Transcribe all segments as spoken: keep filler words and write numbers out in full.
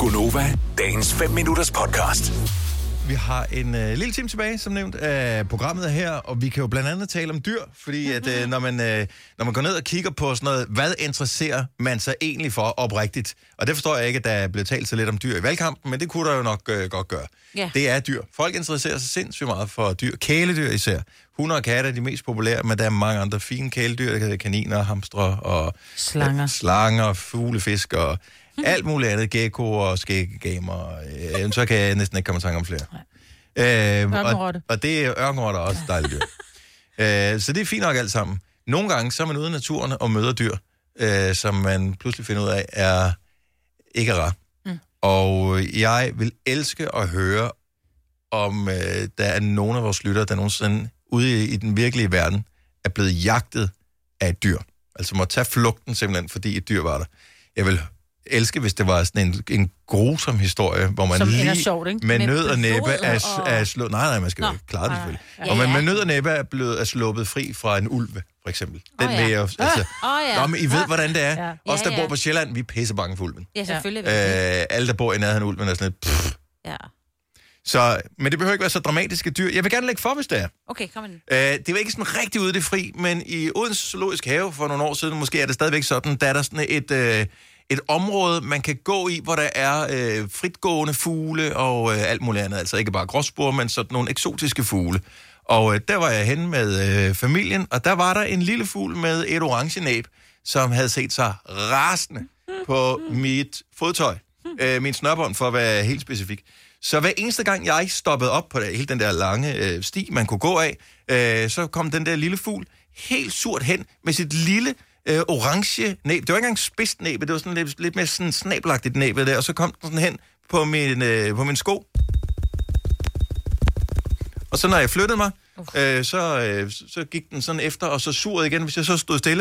Gunova, dagens fem minutters podcast. Vi har en øh, lille time tilbage, som nævnt, af programmet her, og vi kan jo blandt andet tale om dyr, fordi at, øh, når, man, øh, når man går ned og kigger på sådan noget, hvad interesserer man sig egentlig for oprigtigt? Og det forstår jeg ikke, at der er blevet talt så lidt om dyr i valgkampen, men det kunne der jo nok øh, godt gøre. Ja. Det er dyr. Folk interesserer sig sindssygt meget for dyr. Kæledyr især. Hunde og katte er de mest populære, men der er mange andre fine kæledyr. Der kan være kaniner, hamstre og Slanger. Øh, slanger, fuglefisk og alt muligt andet. Geckoer og skæggegamer. Øh, så kan jeg næsten ikke komme i tanke om flere. Øh, og, og det er ørkenrotter også dejligt dyr. øh, så det er fint nok alt sammen. Nogle gange så er man ude i naturen og møder dyr, øh, som man pludselig finder ud af, er ikke rar. Mm. Og jeg vil elske at høre, om øh, der er nogen af vores lyttere, der nogensinde ude i, i den virkelige verden, er blevet jagtet af et dyr. Altså må tage flugten simpelthen, fordi et dyr var der. Jeg vil elske, hvis det var sådan en, en grusom historie, hvor man som lige sjovt, ikke? med, med Med nød og næppe er, og... er slået... Nej, nej, man skal jo Nå, klare det nej, selvfølgelig. ja. Og man Ja, med ja. nød og næppe er, blevet, er sluppet fri fra en ulv, for eksempel. Den Åh, oh, ja. vil jeg jo... Altså, Åh, ja. Nå, men I ved, hvordan det er. Ja. Os, der Ja, bor ja. på Sjælland, vi er pissebange for ulven. Ja, selvfølgelig. Øh, alle, der bor i nærheden af ulven, er sådan lidt... Pff. Ja. Så, men det behøver ikke være så dramatiske dyr. Jeg vil gerne lægge for, hvis det er. Okay, kom ind. Øh, det var ikke sådan rigtig ude i det fri, men i Odense Zoologisk Have for nogle år siden, måske er det stadigvæk sådan, der er der sådan et, øh, et område, man kan gå i, hvor der er øh, fritgående fugle og øh, alt muligt andet. Altså ikke bare gråspurve, men sådan nogle eksotiske fugle. Og øh, der var jeg henne med øh, familien, og der var der en lille fugl med et orange næb, som havde set sig rasende på mit fodtøj. Øh, min snørbånd, for at være helt specifik. Så hver eneste gang, jeg stoppede op på det, hele den der lange øh, sti, man kunne gå af, øh, så kom den der lille fugl helt surt hen med sit lille øh, orange næb. Det var ikke engang spidst næb, det var sådan lidt, lidt mere sådan snabelagtigt næb der, og så kom den sådan hen på min, øh, på min sko. Og så når jeg flyttede mig, øh, så, øh, så gik den sådan efter, og så surede igen, hvis jeg så stod stille.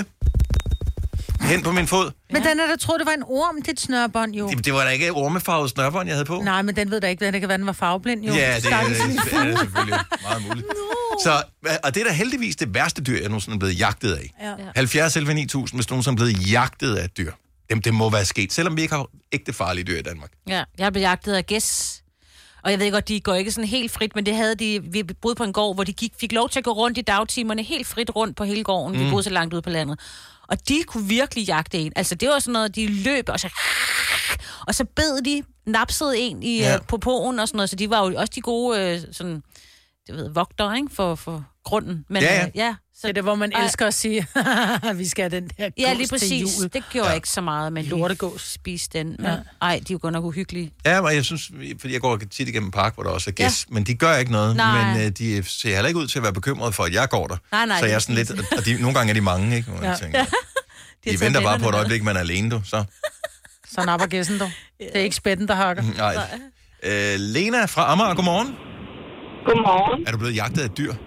Hen på min fod. Men den er der troede, det var en orm til et snørbånd, jo. Det, det var da ikke ormefarvet snørbånd, jeg havde på. Nej, men den ved da ikke, det kan være, den var farveblind, jo. Ja, det er, Stakkels lille det er fugl. selvfølgelig meget muligt. No. Så, og det er da heldigvis det værste dyr, jeg nogensinde er blevet jagtet af. Ja. halvfjerds elleve ni tusind, hvis nogen er blevet jagtet af et dyr. Jamen, det må være sket, selvom vi ikke har ægte farlige dyr i Danmark. Ja, jeg blev jagtet af gæs. Og jeg ved godt, de går ikke sådan helt frit, men det havde de, vi boede på en gård, hvor de gik, fik lov til at gå rundt i dagtimerne, helt frit rundt på hele gården. Mm. Vi boede så langt ude på landet. Og de kunne virkelig jagte en. Altså, det var sådan noget, de løb, og så... Og så bed de, napsede en i, Ja. ja. på påen og sådan noget, så de var jo også de gode, øh, sådan, det ved, vogtere, ikke, for, for grunden. Men, Ja, ja. Øh, ja så, Det er det, hvor man Ej. elsker at sige, vi skal have den der gås ja, lige til præcis. jul. Det gjorde Ja. ja. ikke så meget, men Lortegås. spise den. Men, Ja. ja. Ej, de er jo godt nok uhyggelige. Ja, men jeg synes, fordi jeg går tit igennem en park, hvor der også er gæs, ja. men de gør ikke noget. Nej. Men øh, de ser heller ikke ud til at være bekymrede for, at jeg går der. Nej, nej, så jeg er det sådan er lidt, og de, nogle gange er de mange, ikke? Hvor Ja. jeg tænker, De, de venter bare på et øjeblik, man er alene, du. Så. Så napper gæssen, du. Det er ikke spætten, der hakker. Nej. Øh, Lena fra Amager, godmorgen. Godmorgen. Er du blevet jagtet af et dyr?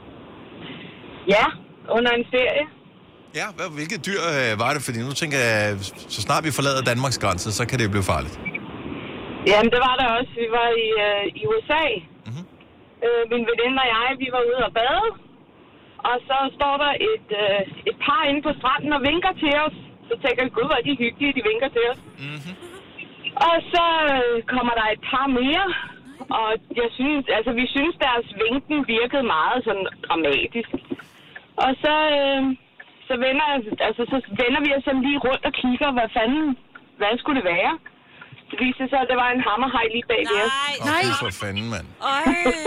Ja, under en ferie. Ja, hvad, hvilket dyr øh, var det? Fordi nu tænker jeg, så snart vi forlader Danmarks grænse, så kan det jo blive farligt. Jamen, det var der også. Vi var i, øh, i U S A. Mhm. Øh, min veninde og jeg, vi var ude og bade. Og så står der et, øh, et par inde på stranden og vinker til os. Så tænker vi, gud, hvor er de hyggelige, de vinker til os. Mhm. Og så øh, kommer der et par mere. Og jeg synes, altså, vi synes, deres vinken virkede meget sådan dramatisk. Og så, øh, så, vender, altså, så vender vi os sådan lige rundt og kigger, hvad fanden, hvad skulle det være? Det viste sig, at det var en hammerhaj lige bag ved os. Åh, Nej. det er for fanden, mand. Ej.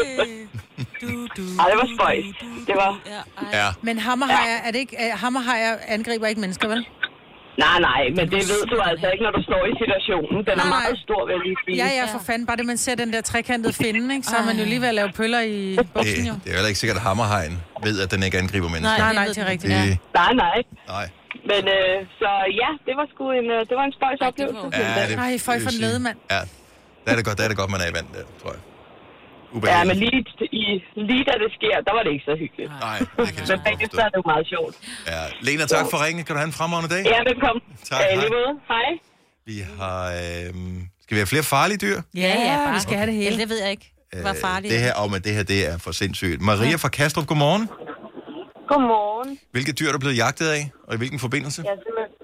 Du, du, Ej, det var spøjs. Det var... Ja, ej. Ja. Men hammerhajer, er det ikke, uh, hammerhajer angriber ikke mennesker, vel? Nej, nej, men det ved du altså ikke, når du står i situationen. Den er Nej. meget stor, vil jeg lige sige. Ja, ja, for fanden. Bare det, man ser den der trekantede finde, ikke? Så er man jo lige ved at lave pøller i buksen, jo. Det, det er heller ikke sikkert, at hammerhajen ved, at den ikke angriber mennesker. Nej, nej, ved det er den. rigtigt. Det, Nej, nej. nej. Men øh, så ja, det var sgu en, øh, det var en spøjs Ej, det oplevelse. var- Ja, det, Ej, føj det vil for en sige- lede, mand. Ja, der er det godt, der er det godt, man er i vand der, tror jeg. Ja, Ubehageligt. men lige, i, lige da det sker, der var det ikke så hyggeligt. Nej, det kan jeg Men sgu godt bagefter forstå. er det jo meget sjovt. Ja. Lena, tak for ringen. Kan du have en fremragende dag? Ja, velkommen. Tak, Ja, i hej. lige måde. Hej. Vi har... Øh, skal vi have flere farlige dyr? Ja, ja, bare. Vi skal have det hele. Eller det ved jeg ikke. Det var farligt. Øh, det her, oh, men det her, det er for sindssygt. Maria fra Kastrup, godmorgen. Godmorgen. Hvilket dyr er du blevet jagtet af, og i hvilken forbindelse? Jeg er simpelthen,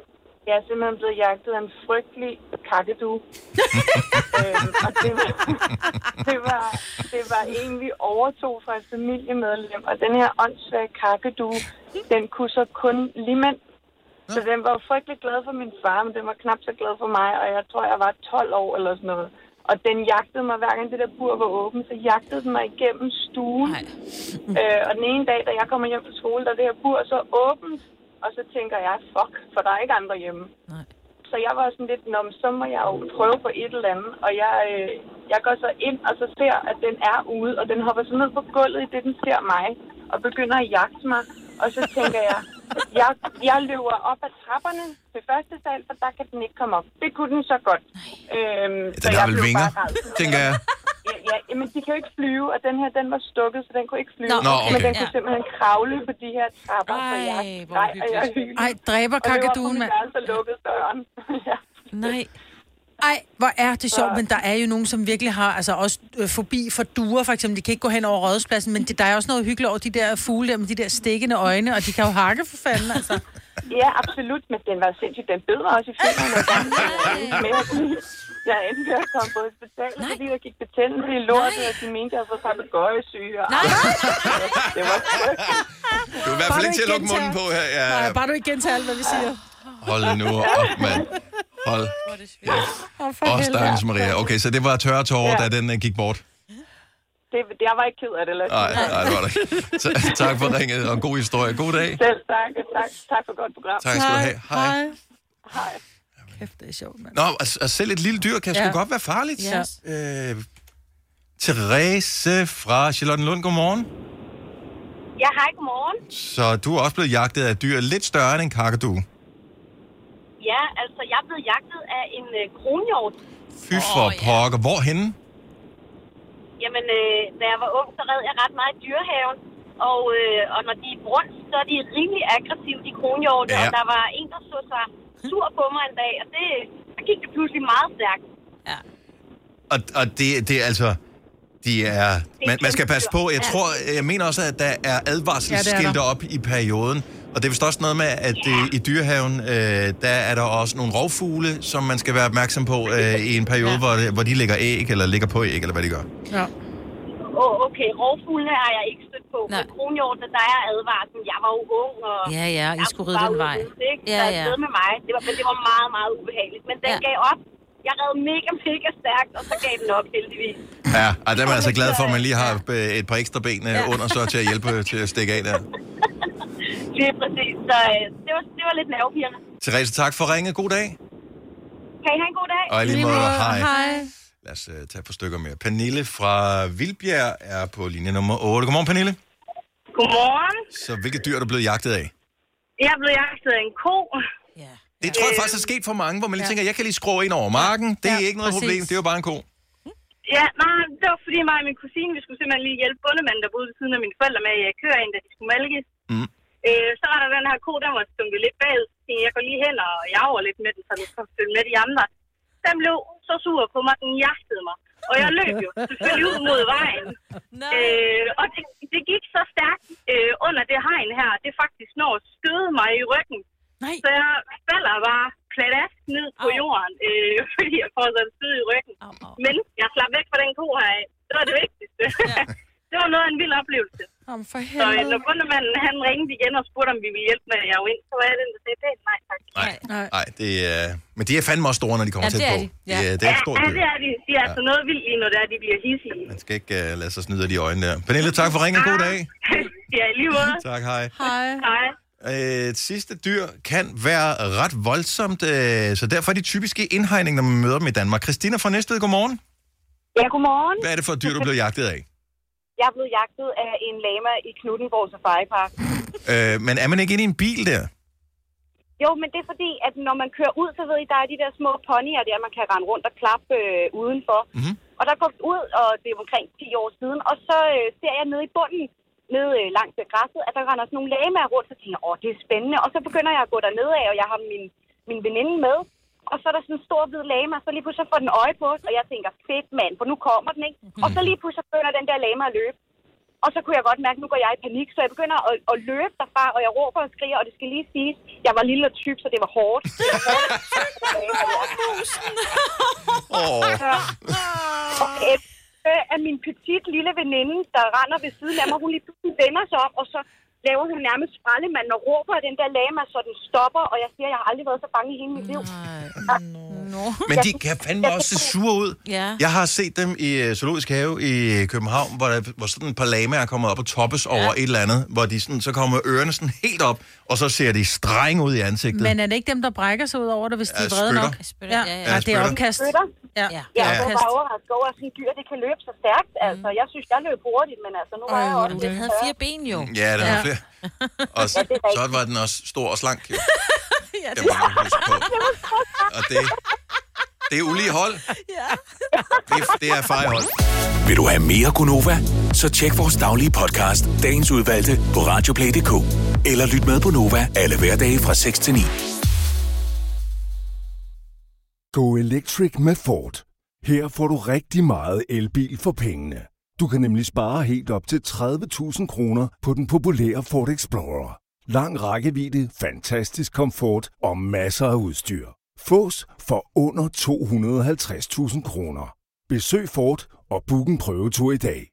Jeg er simpelthen blevet jagtet af en frygtelig kakadue. øhm, og det var, det, var, det var en, vi overtog fra et familiemedlem. Og den her åndssvage kakadue, den kunne så kun limand. Så den var jo frygtelig glad for min far, men den var knap så glad for mig. Og jeg tror, jeg var tolv år eller sådan noget. Og den jagtede mig, hver gang det der bur var åbent, så jagtede den mig igennem stuen. øh, og den ene dag, da jeg kommer hjem fra skole, der er det her bur så åbent. Og så tænker jeg, fuck, for der er ikke andre hjemme. Nej. Så jeg var sådan lidt, nå, så må jeg jo prøve på et eller andet. Og jeg, øh, jeg går så ind og så ser, at den er ude, og den hopper så ned på gulvet, i det den ser mig, og begynder at jagte mig. Og så tænker jeg, jeg, jeg løber op ad trapperne til første sal, for der kan den ikke komme op. Det kunne den så godt. Øhm, den har vel vinger, tænker jeg. Ja, ja, men de kan jo ikke flyve, og den her, den var stukket, så den kunne ikke flyve. Nå, okay. Men den kunne ja. simpelthen kravle på de her trapper, Ej, så jeg nej, og jeg hyggede. Ej, dræber kakaduen, mand. Og det var på min lukkede døren. ja. Nej. Ej, hvor er det sjovt, men der er jo nogen, som virkelig har altså også øh, fobi for duer, for eksempel. De kan ikke gå hen over Rådhuspladsen, men det, der er også noget hyggeligt over de der fugle der med de der stikkende øjne, og de kan jo hakke for fanden, altså. Ja, absolut, men den var sindssygt. Den bed mig også i filmen. Jeg endte ved at komme på hospitalet, fordi der gik betændelse i lortet, og de mente, at jeg havde fået papegøjesyge. Nej! Det var frygteligt. Du er i hvert fald ikke til at lukke munden på her. Ja, Nej, bare du ikke gentager alt, hvad vi siger. hold nu op, mand. Hold. Ja. Åh, stakkels Maria. Okay, så det var tørre tårer, ja. da den uh, gik bort. Det, jeg var ikke ked af det. Nej, nej, det var det ikke. Tak for ringet, og en god historie. God dag. Selv tak. Tak, tak for godt program. Tak skal du have. Hej. Hej. Kæft, det er sjovt, mand. Nå, at, at selv et lille dyr kan ja. sgu godt være farligt. Yes. Øh, Therese fra Charlottenlund, godmorgen. Ja, hej, godmorgen. Så du er også blevet jagtet af dyr lidt større end en kakadue. Ja, altså, jeg er blevet jagtet af en øh, kronhjort. Fy for oh, pokker. Ja. Hvorhenne? Jamen, øh, da jeg var ung, så red jeg ret meget i dyrehaven. Og, øh, og når de er brunst, så er de rimelig aggressive, de kronhjorte. Ja. Og der var en, der så sig sur på mig en dag, og det, der gik det pludselig meget stærkt. Ja. Og, og det, det er altså... De er, man, man skal passe på. Jeg ja. tror, jeg mener også, at der er advarselsskilte ja, op i perioden. Og det er vist også noget med, at ja. i dyrehaven, øh, der er der også nogle rovfugle, som man skal være opmærksom på øh, i en periode, ja. hvor, det, hvor de lægger æg, eller ligger på æg, eller hvad de gør. Ja. Oh, okay, rovfuglene har jeg ikke stødt på. Men kronhjortene, der er advarsel. Jeg var jo ung, og... Ja, ja, I skulle rydde den vej. Ja, ja. Der med mig. Det var, men det var meget, meget ubehageligt. Men den ja. gav op. Jeg red mega, mega stærkt, og så gav den op, heldigvis. Ja, og der er man altså glad for, at man lige har et par ekstra ben ja. under, så til at hjælpe til at stikke af der. Lige præcis. Så det var, det var lidt nervepirrende. Therese, tak for ringet. God dag. Kan I have en god dag? Og i lige måde, hej. Hej. Lad os uh, tage et par stykker mere. Pernille fra Vildbjerg er på linje nummer otte. Godmorgen, Pernille. Godmorgen. Så hvilket dyr er du blevet jagtet af? Jeg er blevet jagtet af en ko. Ja. Det tror jeg faktisk er sket for mange, hvor man lige ja. tænker, jeg kan lige skrue ind over marken. Det er ja, ikke noget præcis. problem, det er jo bare en ko. Ja, nej, det var fordi mig og min kusine, vi skulle simpelthen lige hjælpe bondemanden, der boede ved siden af mine forældre med at køre ind, da de skulle malkes. Mm. Øh, så var der den her ko, der var stunket lidt bagud. Jeg går lige hen og jager lidt med den, så den kan følge med de andre. Den blev så sur på mig, den jagtede mig. Og jeg løb jo selvfølgelig ud mod vejen. øh, og det, det gik så stærkt øh, under det hegn her, det faktisk når at støde mig i ryggen. Nej. Så jeg falder bare pladask ned på au. jorden, øh, fordi jeg får sådan stød i ryggen. Au, au. Men jeg slap væk fra den ko her af. Det var det vigtigste. Ja. Det var noget af en vild oplevelse. Om for så øh, når bondemanden han ringede igen og spurgte, om vi ville hjælpe med at jage ind, så var jeg den, der sagde, pænt nej tak. Nej, nej. nej det er, men de er fandme også store, når de kommer ja, tæt på. De. Ja. Det, er, det er et stort ja, ja, det er de. De er ja. altså noget vildt lige, når det er, de bliver hissige. Man skal ikke uh, lade sig snyde af de øjne der. Pernille, tak for ringen. God dag. Ja, lige måde. Tak, hej. Hej. Hej. Et sidste dyr kan være ret voldsomt, øh, så derfor er de typiske indhegninger, når man møder dem i Danmark. Christina fra Næstved, godmorgen. Ja, godmorgen. Hvad er det for et dyr, du blev jagtet af? Jeg er blevet jagtet af en lama i Knuthenborg Safari Park. øh, men er man ikke inde i en bil der? Jo, men det er fordi, at når man kører ud, så ved I, der er de der små ponyer der, man kan rende rundt og klappe øh, udenfor. Mm-hmm. Og der går ud, og det er omkring ti år siden, og så øh, ser jeg nede i bunden, nede øh, langs græsset, at der render sådan nogle lamaer rundt, så tænker jeg, åh, det er spændende. Og så begynder jeg at gå derned af, og jeg har min, min veninde med. Og så er der sådan en stor hvid lama, så lige pludselig får den øje på os, og jeg tænker, fedt mand, for nu kommer den, ikke? Og så lige pludselig begynder den der lama at løbe. Og så kunne jeg godt mærke, at nu går jeg i panik, så jeg begynder at, at løbe derfra, og jeg råber og skriger, og det skal lige siges, jeg var lille og tyk, så det var hårdt. Det var hårdt. Og af min petit lille veninde, der render ved siden af mig, hun lige pludselig vender sig om, og så laver hun nærmest sprællemanden og råber af den der lama, så den stopper, og jeg siger, at jeg har aldrig været så bange i hele mit liv. No. Men de kan fandme også se sure ud. Ja. Jeg har set dem i Zoologisk Have i København, hvor, der, hvor sådan et par lamaer er kommet op og toppes ja. over et eller andet, hvor de sådan, så kommer ørerne sådan helt op, og så ser de strenge ud i ansigtet. Men er det ikke dem, der brækker sig ud over det, hvis de Ja, er vrede spytter. nok? Spytter, ja, ja. Ja, det er opkast. Spytter? Ja, Ja. det Ja, er jeg var opkast. bare overrasket over, at sådan et dyr, det kan løbe så stærkt. Altså, jeg synes, jeg løb hurtigt, men altså, nu var jeg også... Den havde fire ben jo. Ja, der var Ja. flere. Og så, så var den også stor og slank. Jo. Ja, Det må man huske på. Og det, det er ulige hold. Ja. Det, er- det er fejhold. Vil du have mere Gunova? Så tjek vores daglige podcast, dagens udvalgte, på radioplay punktum d k. Eller lyt med på Nova alle hverdage fra seks til ni. Go Electric med Ford. Her får du rigtig meget elbil for pengene. Du kan nemlig spare helt op til tredive tusind kroner på den populære Ford Explorer. Lang rækkevidde, fantastisk komfort og masser af udstyr. Fås for under to hundrede og halvtreds tusind kroner. Besøg Ford og book en prøvetur i dag.